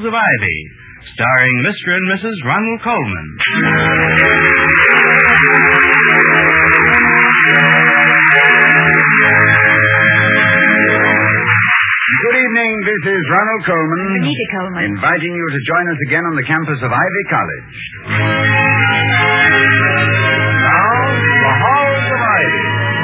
of Ivy, starring Mr. and Mrs. Ronald Colman. Good evening, this is Ronald Colman. Benita Colman. Inviting you to join us again on the campus of Ivy College. Now, the halls of Ivy.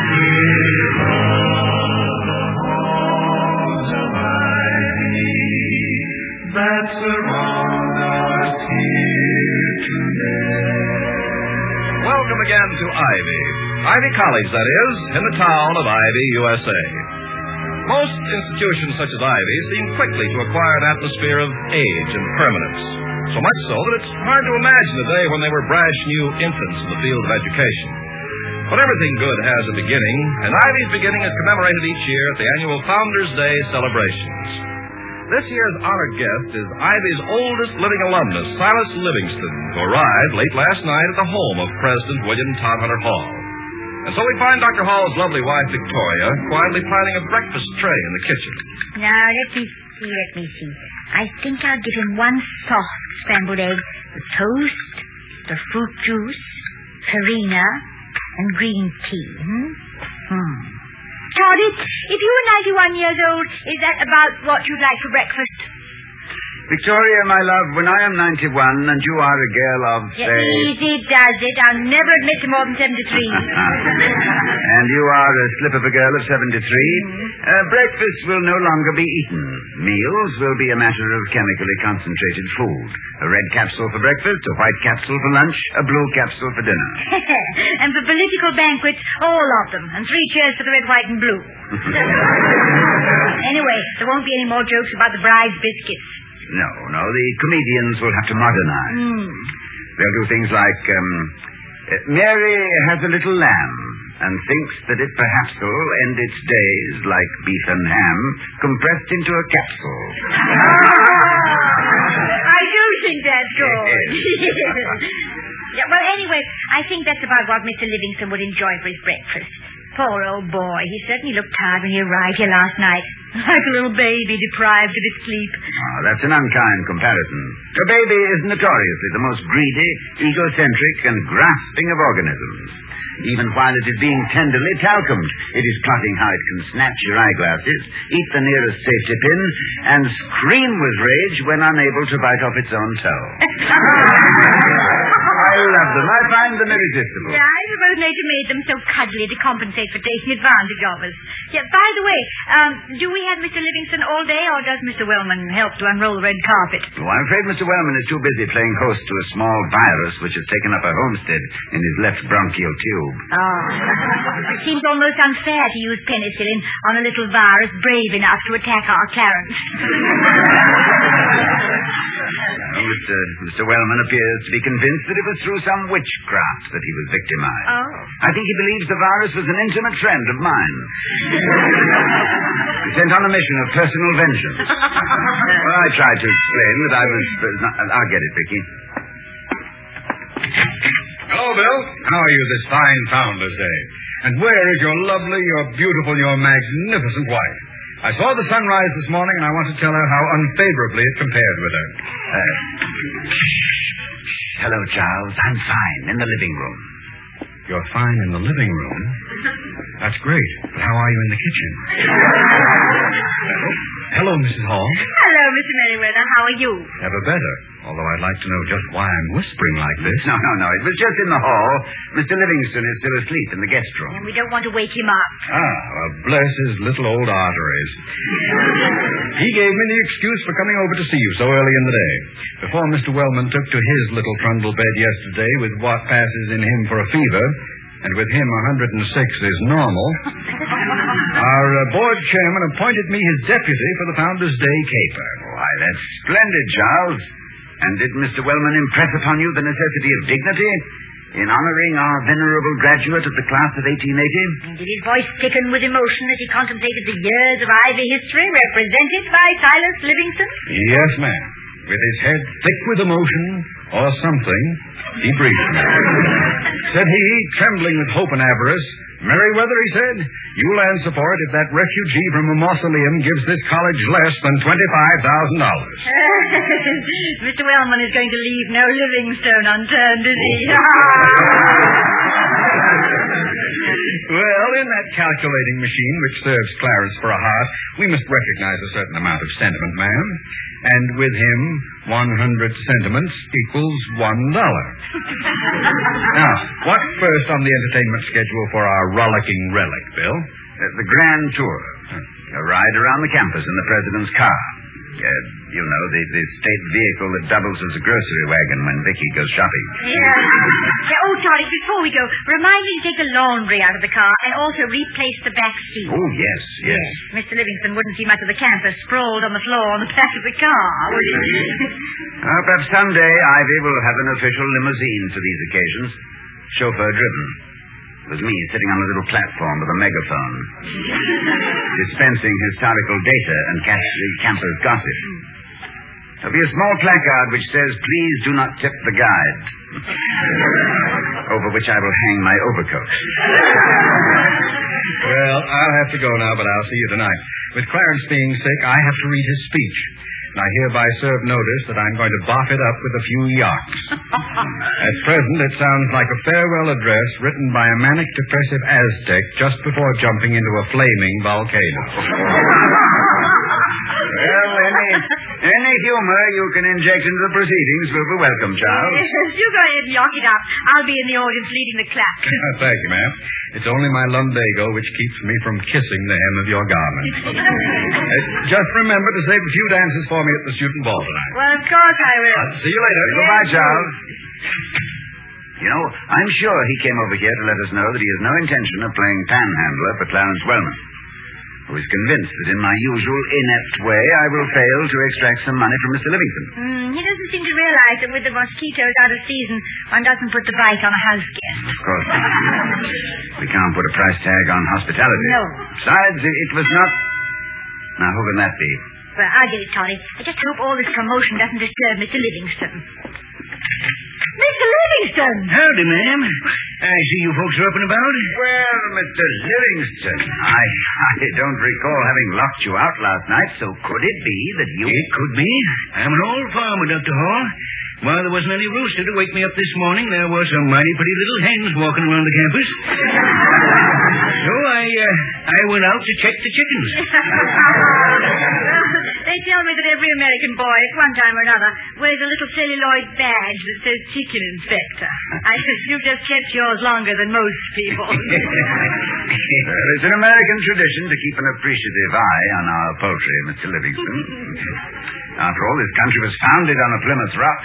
That surround us here today. Welcome again to Ivy. Ivy College, that is, in the town of Ivy, USA. Most institutions such as Ivy seem quickly to acquire an atmosphere of age and permanence. So much so that it's hard to imagine a day when they were brash new infants in the field of education. But everything good has a beginning, and Ivy's beginning is commemorated each year at the annual Founders' Day celebrations. This year's honored guest is Ivy's oldest living alumnus, Silas Livingston, who arrived late last night at the home of President William Todhunter Hall. And so we find Dr. Hall's lovely wife, Victoria, quietly planning a breakfast tray in the kitchen. Now, let me see. I think I'll give him one soft scrambled egg with toast, the fruit juice, farina, and green tea. Todd, if you were 91 years old, is that about what you'd like for breakfast? Victoria, my love, when I am 91 and you are a girl of, say... Easy does it. I'll never admit to more than 73. And you are a slip of a girl of 73. Breakfast will no longer be eaten. Meals will be a matter of chemically concentrated food. A red capsule for breakfast, a white capsule for lunch, a blue capsule for dinner. And for political banquets, all of them. And 3 cheers for the red, white, and blue. Anyway, there won't be any more jokes about the bride's biscuits. No, the comedians will have to modernize. They'll do things like, Mary has a little lamb and thinks that it perhaps will end its days like beef and ham, compressed into a capsule. I do think that's good. Yeah, well, anyway, I think that's about what Mr. Livingston would enjoy for his breakfast. Poor old boy. He certainly looked tired when he arrived here last night. Like a little baby deprived of his sleep. Oh, that's an unkind comparison. A baby is notoriously the most greedy, egocentric, and grasping of organisms. Even while it is being tenderly talcumed, it is plotting how it can snatch your eyeglasses, eat the nearest safety pin, and scream with rage when unable to bite off its own toe. I love them. I find them irresistible. Yeah, I suppose nature made them so cuddly to compensate for taking advantage of us. Yeah, by the way, do we have Mr. Livingston all day, or does Mr. Wellman help to unroll the red carpet? Oh, I'm afraid Mr. Wellman is too busy playing host to a small virus which has taken up a homestead in his left bronchial tube. Oh. It seems almost unfair to use penicillin on a little virus brave enough to attack our Clarence. Mr. Wellman appears to be convinced that it was through some witchcraft that he was victimized. Oh. I think he believes the virus was an intimate friend of mine. Sent on a mission of personal vengeance. Well, I tried to explain that I was... I'll get it, Vicky. Hello, Bill. How are you this fine Founders' Day? And where is your lovely, your beautiful, your magnificent wife? I saw the sunrise this morning, and I want to tell her how unfavorably it compared with her. Hello, Charles. I'm fine. In the living room. You're fine in the living room? That's great. But how are you in the kitchen? Hello, Mrs. Hall. Hello, Mr. Merriweather. How are you? Never better. Although I'd like to know just why I'm whispering like this. No. It was just in the hall. Mr. Livingston is still asleep in the guest room. And we don't want to wake him up. Well, bless his little old arteries. He gave me the excuse for coming over to see you so early in the day. Before Mr. Wellman took to his little trundle bed yesterday with what passes in him for a fever, and with him 106 is normal, our board chairman appointed me his deputy for the Founders' Day caper. Why, that's splendid, Charles. And did Mr. Wellman impress upon you the necessity of dignity in honoring our venerable graduate of the class of 1880? And did his voice thicken with emotion as he contemplated the years of Ivy history represented by Silas Livingston? Yes, ma'am. With his head thick with emotion, or something, he briefed me. Said he, trembling with hope and avarice, Meriwether, he said, you'll answer for it if that refugee from a mausoleum gives this college less than $25,000. Mr. Wellman is going to leave no living stone unturned, is he? Well, in that calculating machine which serves Clarence for a heart, we must recognize a certain amount of sentiment, ma'am. And with him, 100 sentiments equals $1. Now, what's first on the entertainment schedule for our rollicking relic, Bill? The Grand Tour. A ride around the campus in the president's car. You know, the state vehicle that doubles as a grocery wagon when Vicky goes shopping. Yeah. Oh, Toddy, before we go, remind me to take the laundry out of the car and also replace the back seat. Oh, yes. Mr. Livingston wouldn't see much of the campus sprawled on the floor on the back of the car, would he? Perhaps someday Ivy will have an official limousine for these occasions. Chauffeur-driven. With me sitting on a little platform with a megaphone. Dispensing historical data and campus gossip. There'll be a small placard which says, "Please do not tip the guide." Over which I will hang my overcoat. Well, I'll have to go now, but I'll see you tonight. With Clarence being sick, I have to read his speech. And I hereby serve notice that I'm going to boff it up with a few yaks. At present, it sounds like a farewell address written by a manic depressive Aztec just before jumping into a flaming volcano. Well, any humor you can inject into the proceedings will be welcome, Charles. Yes, you go ahead and yock it up. I'll be in the audience leading the clap. Thank you, ma'am. It's only my lumbago which keeps me from kissing the hem of your garment. Just remember to save a few dances for me at the student ball tonight. Well, of course I will. See you later. Goodbye, Charles. You know, I'm sure he came over here to let us know that he has no intention of playing panhandler for Clarence Wellman, who is convinced that in my usual inept way I will fail to extract some money from Mr. Livingston. He doesn't seem to realize that with the mosquitoes out of season, one doesn't put the bite on a house guest. Of course. We can't put a price tag on hospitality. No. Besides, it was not... Now, who can that be? Well, I'll get it, Toddy. I just hope all this commotion doesn't disturb Mr. Livingston. Mr. Livingston! Howdy, ma'am. I see you folks are up and about. Well, Mr. Livingston, I don't recall having locked you out last night, so could it be that you... It could be. I'm an old farmer, Dr. Hall. While there wasn't any rooster to wake me up this morning, there were some mighty pretty little hens walking around the campus. So I went out to check the chickens. They tell me that every American boy at one time or another wears a little celluloid badge that says Chicken Inspector. I guess you've just kept yours longer than most people. Well, it's an American tradition to keep an appreciative eye on our poultry, Mr. Livingston. After all, this country was founded on a Plymouth Rock.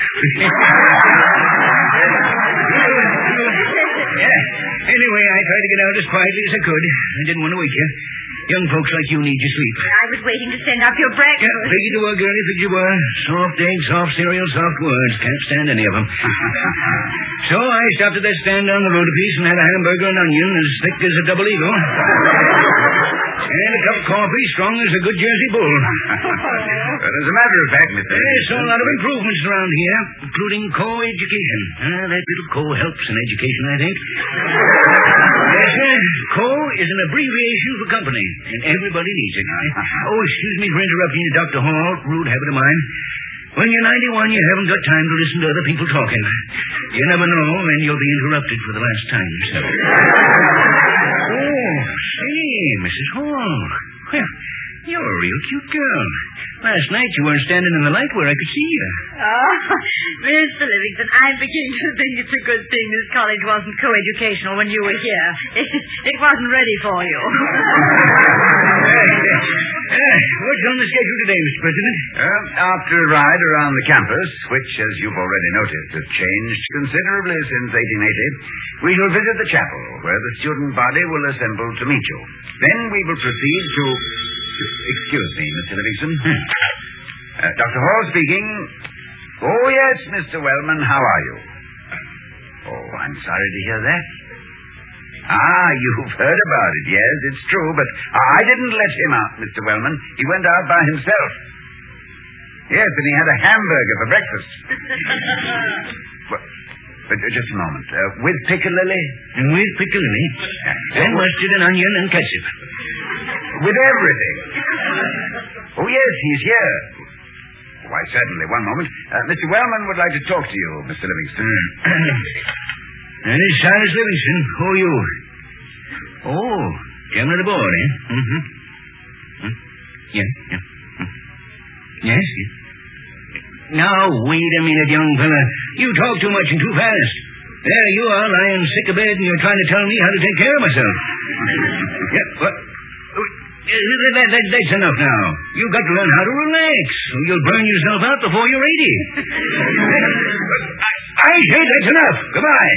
Anyway, I tried to get out as quietly as I could. I didn't want to wake you. Young folks like you need your sleep. I was waiting to send up your breakfast. Yeah, figure you were, girlie, figure you were. Soft eggs, soft cereal, soft words. Can't stand any of them. So I stopped at that stand down the road a piece and had a hamburger and onion as thick as a double eagle. And a cup of coffee strong as a good Jersey bull. But as a matter of fact, Mr. There's a lot of improvements around here, including co-education. That little co helps in education, I think. Yes, sir. Co is an abbreviation for company, and everybody needs it. Oh, excuse me for interrupting you, Dr. Hall. Rude habit of mine. When you're 91, you haven't got time to listen to other people talking. You never know when you'll be interrupted for the last time yourself. Oh, say, Mrs. Hall. Well, you're a real cute girl. Last night you weren't standing in the light where I could see you. Oh, Mr. Livingston, I'm beginning to think it's a good thing this college wasn't co-educational when you were here. It wasn't ready for you. What's on the schedule today, Mr. President? After a ride around the campus, which, as you've already noticed, has changed considerably since 1880, we shall visit the chapel, where the student body will assemble to meet you. Then we will proceed to... Excuse me, Mr. Livingston. Dr. Hall speaking. Oh, yes, Mr. Wellman, how are you? Oh, I'm sorry to hear that. You've heard about it, yes, it's true, but I didn't let him out, Mr. Wellman. He went out by himself. Yes, and he had a hamburger for breakfast. Just a moment. With piccalilli? With piccalilli. And mustard and onion and ketchup. With everything. Oh, yes, he's here. Why, certainly. One moment. Mr. Wellman would like to talk to you, Mr. Livingston. That is Silas Livingston. Who are you? Oh, chairman of the board, eh? Mm-hmm. Yeah. Yes. Now, wait a minute, young fella. You talk too much and too fast. There you are, lying sick of bed, and you're trying to tell me how to take care of myself. Yeah, what? That's enough now. You've got to learn how to relax, or you'll burn yourself out before you're 80. I say that's enough. Goodbye.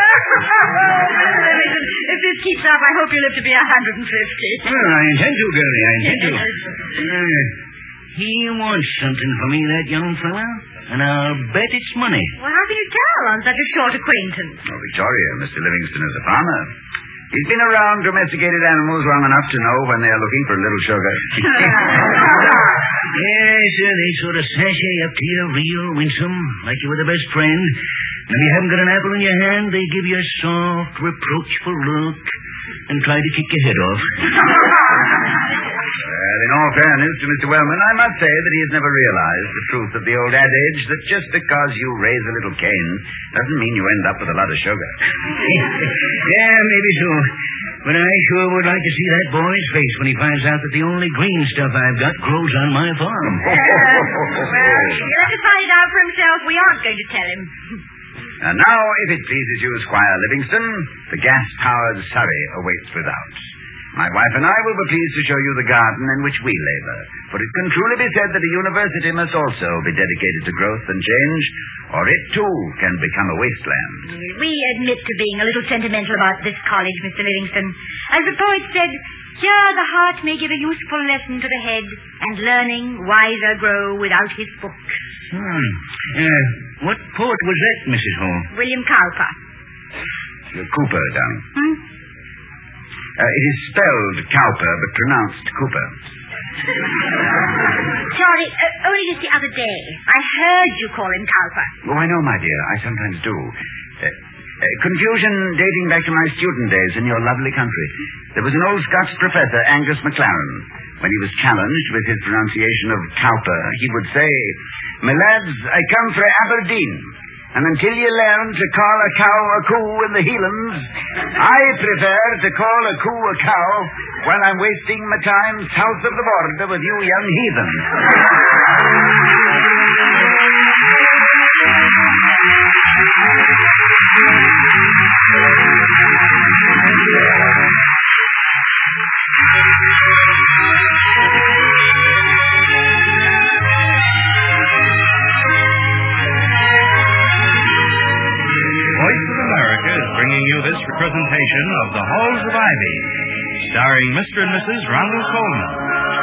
If this keeps up, I hope you live to be 150. Well, I intend to, Gurney. I intend to. He wants something from me, that young fella, and I'll bet it's money. Well, how can you tell on such a short acquaintance? Oh, Victoria, Mr. Livingston is a farmer. He's been around domesticated animals long enough to know when they are looking for a little sugar. Yes, sir, they sort of sashay up to you real winsome, like you were the best friend. And if you haven't got an apple in your hand, they give you a soft, reproachful look and try to kick your head off. Well, in all fairness to Mr. Wellman, I must say that he has never realized the truth of the old adage that just because you raise a little cane doesn't mean you end up with a lot of sugar. Yeah, maybe so. But I sure would like to see that boy's face when he finds out that the only green stuff I've got grows on my farm. Well, he'll have to find it out for himself. We aren't going to tell him. And now, if it pleases you, Squire Livingston, the gas-powered surrey awaits without. My wife and I will be pleased to show you the garden in which we labor, for it can truly be said that a university must also be dedicated to growth and change, or it, too, can become a wasteland. We admit to being a little sentimental about this college, Mr. Livingston. As the poet said, here the heart may give a useful lesson to the head, and learning wiser grow without his book. What poet was that, Mrs. Hall? William Cowper. Cooper, darling. It is spelled Cowper, but pronounced Cooper. Sorry, only just the other day. I heard you call him Cowper. Oh, I know, my dear. I sometimes do. Confusion dating back to my student days in your lovely country. There was an old Scots professor, Angus MacLaren. When he was challenged with his pronunciation of Cowper, he would say, "My lads, I come fra Aberdeen. And until you learn to call a cow a coo in the Heelands, I prefer to call a coo a cow while I'm wasting my time south of the border with you young heathens." Voice of America is bringing you this representation of The Halls of Ivy, starring Mr. and Mrs. Ronald Coleman.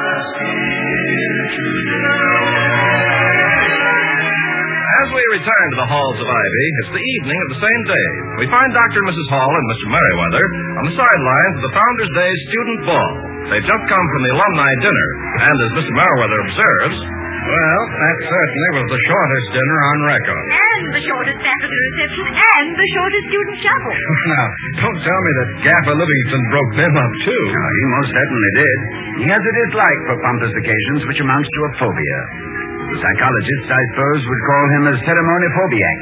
As we return to the Halls of Ivy, it's the evening of the same day. We find Dr. and Mrs. Hall and Mr. Merriweather on the sidelines of the Founders' Day Student Ball. They've just come from the alumni dinner, and as Mr. Merriweather observes, well, that certainly was the shortest dinner on record. And the shortest faculty reception, and the shortest student chapel. Now, don't tell me that Gaffer Livingston broke them up, too. He most certainly did. He has a dislike for pompous occasions, which amounts to a phobia. The psychologists, I suppose, would call him a ceremony-phobiac.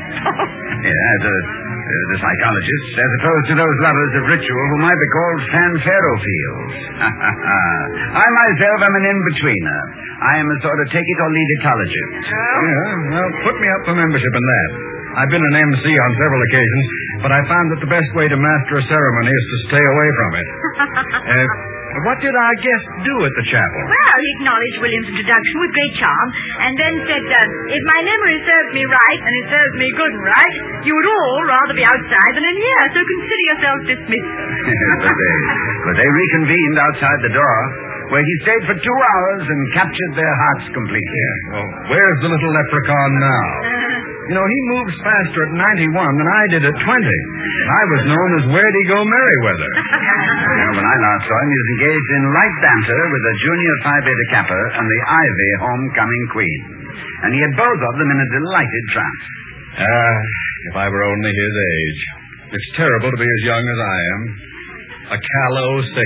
The psychologists, as opposed to those lovers of ritual who might be called fanfarophiles. I myself am an in-betweener. I am a sort of take-it-or-leave-itologist. Yeah, well, put me up for membership in that. I've been an MC on several occasions, but I found that the best way to master a ceremony is to stay away from it. What did our guest do at the chapel? Well, he acknowledged William's introduction with great charm, and then said, if my memory serves me right, and it serves me good and right, you would all rather be outside than in here, so consider yourselves dismissed. But they reconvened outside the door, where he stayed for 2 hours and captured their hearts completely. Well, where's the little leprechaun now? You know, he moves faster at 91 than I did at 20. I was known as Where'd-He-Go Merriweather. When I last saw him, he was engaged in light banter with the Junior Phi Beta Kappa and the Ivy homecoming queen. And he had both of them in a delighted trance. If I were only his age. It's terrible to be as young as I am. A callow 60.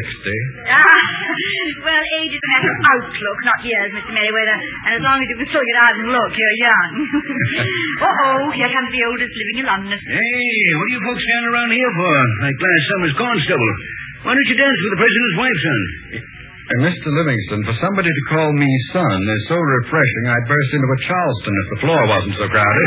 Well, age is a matter of outlook, not years, Mr. Merriweather. And as long as you can still get out and look, you're young. Here comes the oldest living in London. Hey, what are you folks standing around here for? Like last summer's constable. Why don't you dance with the president's wife, son? Mr. Livingston, for somebody to call me son is so refreshing I'd burst into a Charleston if the floor wasn't so crowded.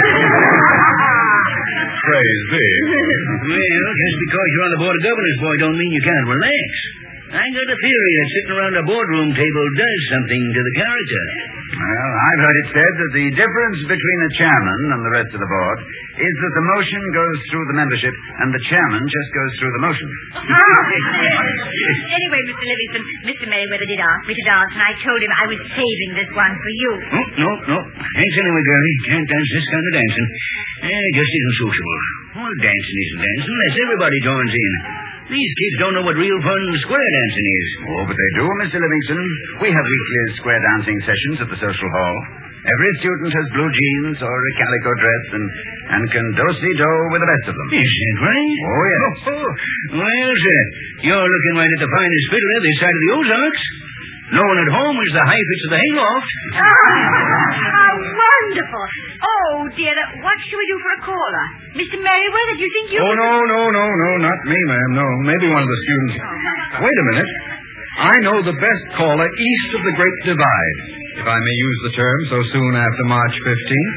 Praise be. Well, just because you're on the board of governors, boy, don't mean you can't relax. I got a theory that sitting around a boardroom table does something to the character. Well, I've heard it said that the difference between a chairman and the rest of the board is that the motion goes through the membership and the chairman just goes through the motion. Anyway, Mr. Livingston, Mr. Merriweather did ask me to dance, and I told him I was saving this one for you. No. Thanks anyway, girlie. Can't dance this kind of dancing. It just isn't sociable. All dancing isn't dancing unless everybody joins in. These kids don't know what real fun square dancing is. Oh, but they do, Mr. Livingston. We have weekly square dancing sessions at the social hall. Every student has blue jeans or a calico dress and can do-si-do with the best of them. Is that right? Oh, yes. Well, sir, you're looking right at the finest fiddler this side of the Ozarks. Known at home as the Heifetz of the Hayloft. How wonderful. Oh, dear, what shall we do for a caller? Mr. Merriweather, do you think you... Oh, no, not me, ma'am, no. Maybe one of the students. Wait a minute. I know the best caller east of the Great Divide, if I may use the term so soon after March 15th.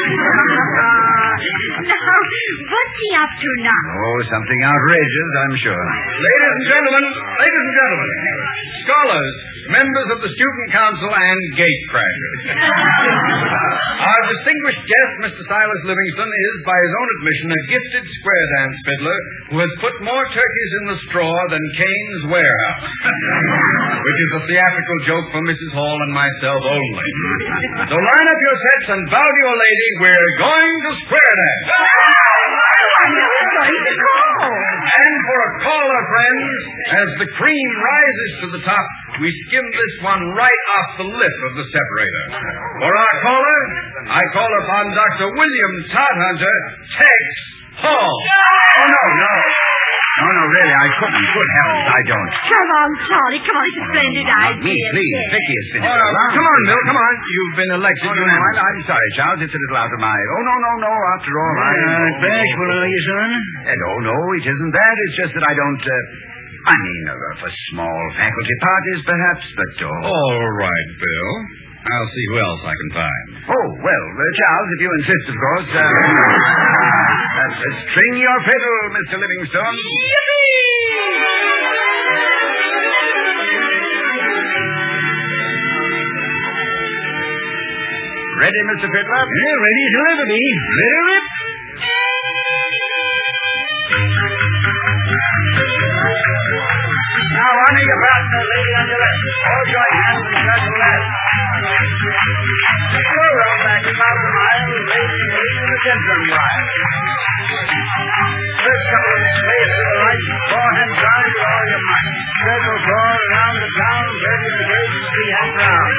Now, what's he up to now? Oh, something outrageous, I'm sure. Ladies and gentlemen, scholars, members of the Student Council, and gatecrashers. Our distinguished guest, Mr. Silas Livingston, is, by his own admission, a gifted square dance fiddler who has put more turkeys in the straw than Cain's warehouse. Which is a theatrical joke for Mrs. Hall and myself only. So line up your sets and bow to your lady. We're going to square dance. And for a caller, friends, as the cream rises to the top, we skim this one right off the lip of the separator. For our caller, I call upon Dr. William Todhunter, Tex Hall. Oh, no, really, I couldn't. Good heavens, I don't. Come on, Charlie, come on, it's a splendid idea. Me, please. Yes. Vicky has finished. Come on, Bill, come on. You've been elected unanimously. I'm sorry, Charles. It's a little out of my... Oh, no. After all, Bashful, are you, son? No, it isn't that. It's just that I don't... I mean, for small faculty parties, perhaps, but... All right, Bill. I'll see who else I can find. Oh, well, Charles, if you insist, of course. String your fiddle, Mr. Livingstone. Ready, Mr. Fiddler? Yeah, ready as you'll ever be. Let her rip. Now, honor your partner, lady on your left. Hold your hands and circle left. Go around back about the mile, raising the gentleman ride. First couple of space to the right, forehand drive with all your might. Circle four around the town, ready to raise 3 hands round.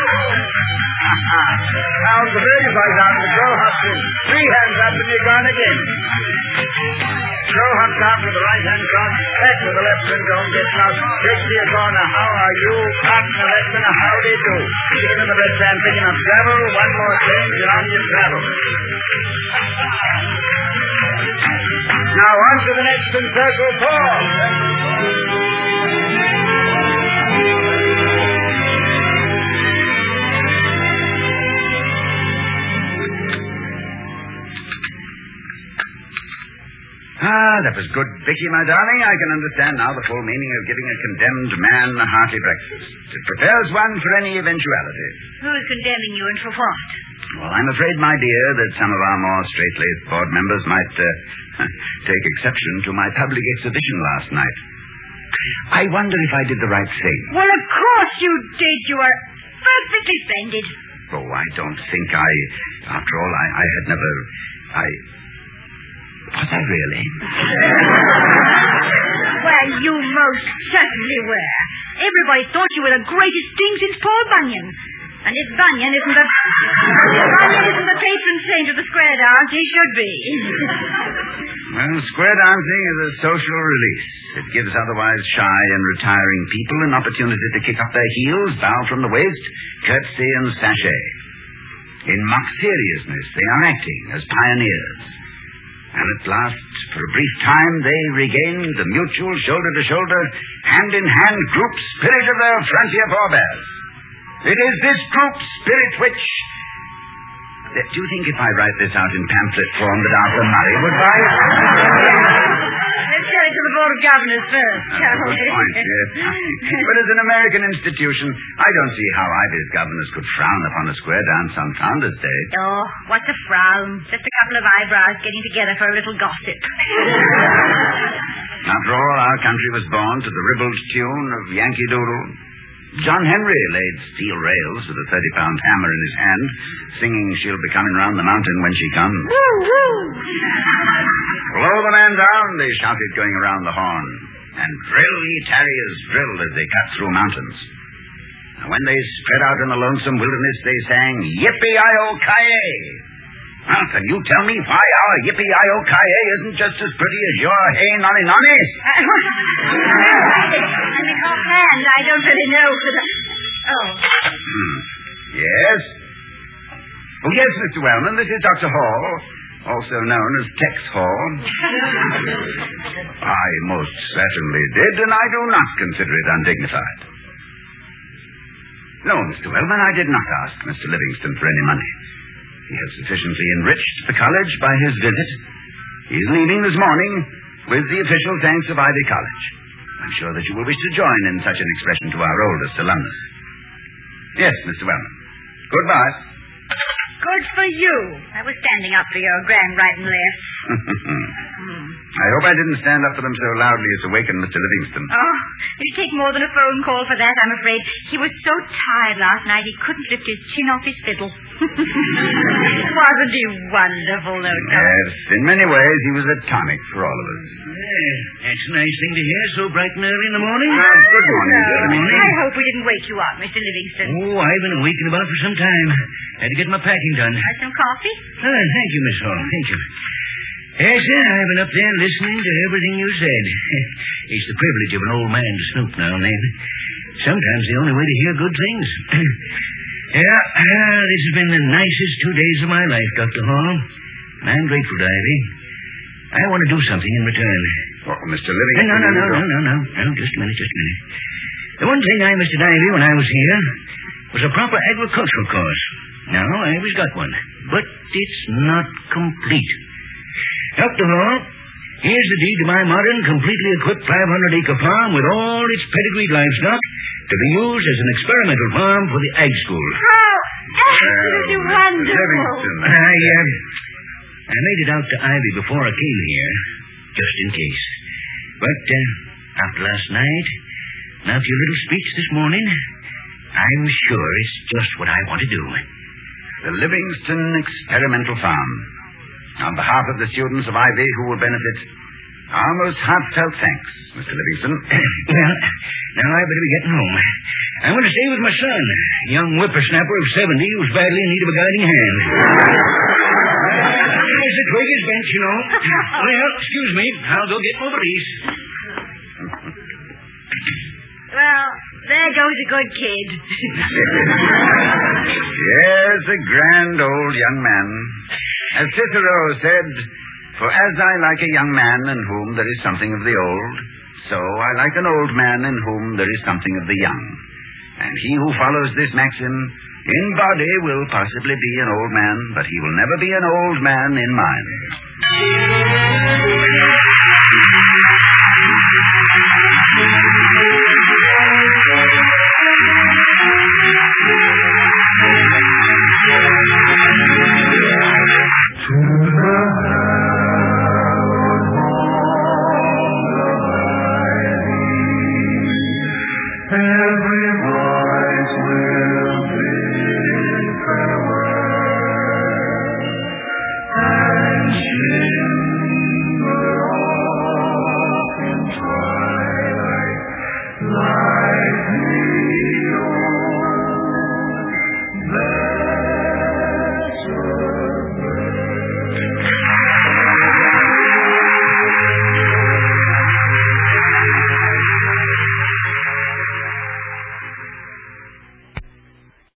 Now the birdie flies out, the girl hops in. 3 hands up and you're gone again. Girl hops out with the right hand cross, back with the left and don't get lost. Take to your corner, how are you? Partner, left and a howdy do. Chicken in the red sand, picking up gravel. One more change and on you travel. Now on to the next in circle 4. That was good, Vicky, my darling. I can understand now the full meaning of giving a condemned man a hearty breakfast. It prepares one for any eventuality. Who's condemning you and for what? Well, I'm afraid, my dear, that some of our more straight-laced board members might take exception to my public exhibition last night. I wonder if I did the right thing. Well, of course you did. You were perfectly splendid. Oh, I don't think after all, I had never... Was I really? Well, you most certainly were. Everybody thought you were the greatest thing since Paul Bunyan. And if Bunyan isn't the patron saint of the square dance, he should be. Well, square dancing is a social release. It gives otherwise shy and retiring people an opportunity to kick up their heels, bow from the waist, curtsy and sashay. In mock seriousness, they are acting as pioneers. And at last, for a brief time, they regain the mutual shoulder-to-shoulder, hand-in-hand group spirit of their frontier forebears. It is this group spirit which... Do you think if I write this out in pamphlet form that Arthur Murray would buy it? Let's show it to the Board of Governors first, shall we? Good point, yes. But as an American institution, I don't see how Ivy's governors could frown upon a square dance on Founders' Day. Oh, what's a frown? Just a couple of eyebrows getting together for a little gossip. After all, our country was born to the ribald tune of Yankee Doodle. John Henry laid steel rails with a 30-pound hammer in his hand, singing She'll Be Coming Round the Mountain When She Comes. Woo, woo! Blow the man down, they shouted, going around the horn. And drill, ye tarriers, drill as they cut through mountains. And when they spread out in the lonesome wilderness, they sang, Yippee-I-O-Ki-Yay! Well, can you tell me why our Yippee-I-O-Ki-Yay isn't just as pretty as your Hey Nonny Nonny? Offhand, I don't really know. Yes? Oh, yes, Mr. Wellman, this is Dr. Hall, also known as Tex Hall. I most certainly did, and I do not consider it undignified. No, Mr. Wellman, I did not ask Mr. Livingston for any money. He has sufficiently enriched the college by his visit. He is leaving this morning with the official thanks of Ivy College. I'm sure that you will wish to join in such an expression to our oldest alumnus. Yes, Mr. Wellman. Goodbye. Good for you. I was standing up for your grand right and left. I hope I didn't stand up for them so loudly as to waken Mr. Livingston. Oh, it'd take more than a phone call for that, I'm afraid. He was so tired last night he couldn't lift his chin off his fiddle. Wasn't he wonderful, though, Tom? Yes, in many ways he was a tonic for all of us. That's a nice thing to hear so bright and early in the morning. Good morning, gentlemen. I hope we didn't wake you up, Mr. Livingston. Oh, I've been waking about for some time. Had to get my packing done. Some coffee? Thank you, Miss Hall. Thank you. Yes, sir, I've been up there listening to everything you said. It's the privilege of an old man to snoop now and then. Sometimes the only way to hear good things. This has been the nicest 2 days of my life, Dr. Hall. And I'm grateful to Ivy. I want to do something in return. Oh, Mr. Livingston. No, just a minute. The one thing I missed at Ivy when I was here was a proper agricultural course. Now, Ivy's got one, but it's not complete. Dr. Hall, here's the deed to my modern, completely equipped 500-acre farm with all its pedigreed livestock to be used as an experimental farm for the ag school. Oh, absolutely wonderful. I made it out to Ivy before I came here, just in case. But after last night, and after your little speech this morning, I'm sure it's just what I want to do. The Livingston Experimental Farm. On behalf of the students of Ivy who will benefit, our most heartfelt thanks, Mr. Livingston. Well, now I better be getting home. I'm going to stay with my son, a young whippersnapper of 70 who's badly in need of a guiding hand. There's the Quaker's bench, you know. Well, excuse me. I'll go get my valise. Well, there goes a good kid. Yes, a grand old young man. As Cicero said, for as I like a young man in whom there is something of the old, so I like an old man in whom there is something of the young. And he who follows this maxim, in body will possibly be an old man, but he will never be an old man in mind.